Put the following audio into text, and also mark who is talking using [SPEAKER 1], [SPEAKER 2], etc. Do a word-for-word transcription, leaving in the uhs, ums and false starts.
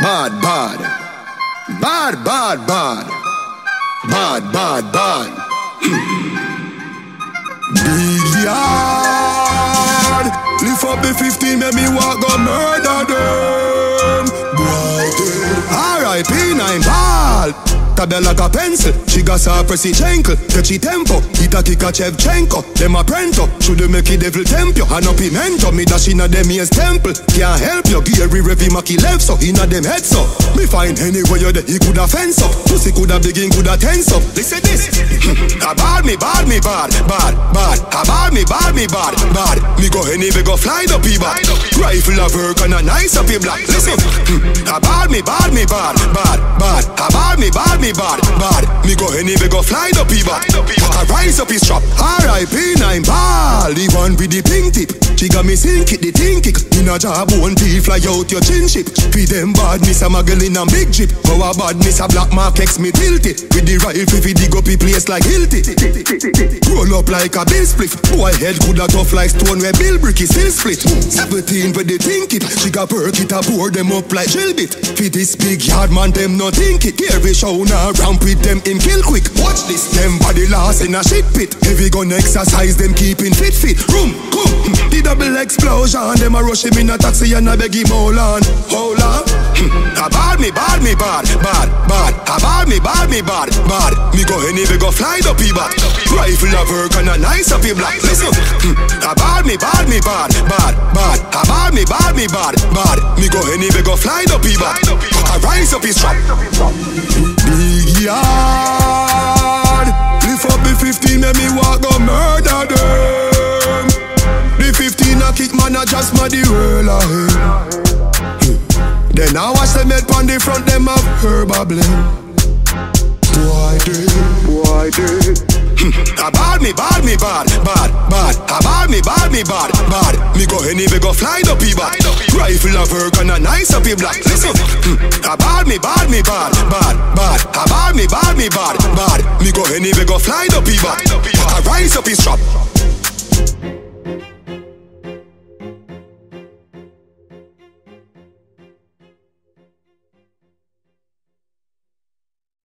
[SPEAKER 1] Bad, bad. Bad, bad, bad. Bad, bad, bad. Big yard. Lift up the fifteen, make me walk go murder them. Boy, R I P nine ball. Tabel like a pencil, she got her pressy chankle. Get she tempo, hit a kick a Chevchenko. Them a prento, should make it devil temp you. And a pimento, me dash inna them ears temple. Can't help you, Gary Revy Maki left so inna them head so. Me find anywhere you there, he coulda fence up. Pussy coulda begin, coulda tense up. Listen this. A bad me, bad me, bad, bad, bad. A bad me, bad me, bad, bad. Me go anywhere, go fly the people. Rifle a work and a nice up your black. Listen. A bad me, bad me, bad, bad, bad. A bad me, bad me, bad, bad. Me go anywhere, go fly the people. I rise up his trap. R I P nine ball. The one with the pink tip. She got me sink it, the thing kick. In a job, one teeth fly out your chin ship. Feed them badness, a muggle in a big jeep. Our badness, a black mark X me tilt it. With the rifle, we dig up a place like Hilti. Roll up like a bill split. Boy head coulda tough like stone where Bill Brick is still split. Seventeen with the think it. She got perk it, a pour them up like drill bit. Feed this big yard man, them no think it. Every show now ramp with them in kill quick. Watch this, them body lost in a shit pit. Heavy gun exercise, them keeping fit fit. Room, come. The double explosion, them a rush him in a taxi and a beg him hold on, hold on. A bad me, bad me, bad, bad, bad. A bad me, bad me, bad, bad. Me go anywhere, go fly the people. Rifle a work and a nice up your black. Listen, a bad me, bad me, bad, bad, bad. A bad me, bad me, bad, bad. Me go anywhere, go fly the people. I rise up his trap. Big yard. Lift up the fifteen, make me walk go murder them. The fifteen a kick man a just mad the world ahead. Then I watch them head pon the front, them have herb a blend. Boy dead, boy dead. A bad me, bad me, bad, bad, bad. A bad me, bad me, bad, bad. Me go anywhere, go fly the people. Rifle a work and a nice up your black. Listen, a bad me, bad me, bad, bad, bad. A bad me, bad me, bad, bad. Me go anywhere, go fly the people. I rise up his trap.